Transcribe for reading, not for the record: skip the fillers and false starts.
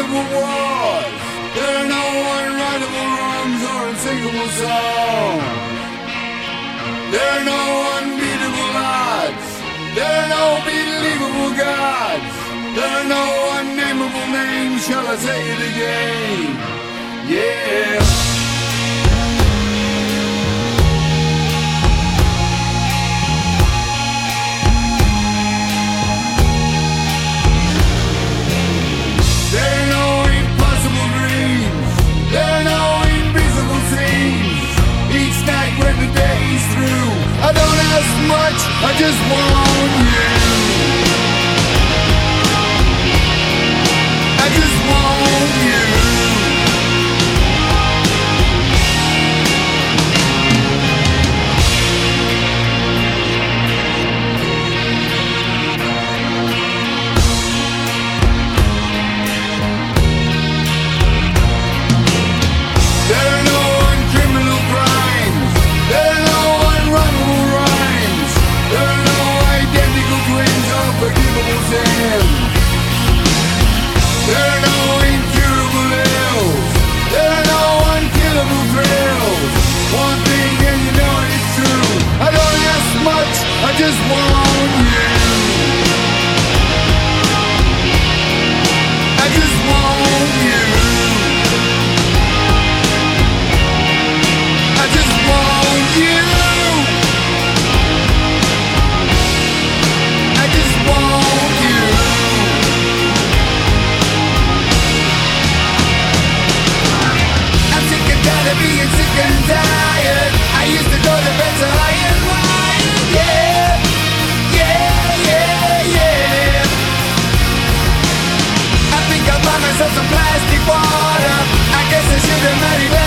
unwinnable wars. There are no unwritable wrongs or unsingable songs. There are no unbeatable odds. There are no believable gods. There are no unnameable names. Shall I say it again? Yeah. I don't ask much, I just want you. I just want you. There are no uncriminal crimes. There are no unrunnable rhymes. There are no identical twins or forgivable sins. There are no incurable ills. There are no unkillable thrills. One thing and you know it's true. I don't ask much, I just want you. I just want you. I just want you. I just want you. I'm sick and tired of being sick and tired. I used to go to bed so high and wired. Yeah, yeah, yeah, yeah. I think I'll buy myself some plastic water. I guess I should have married.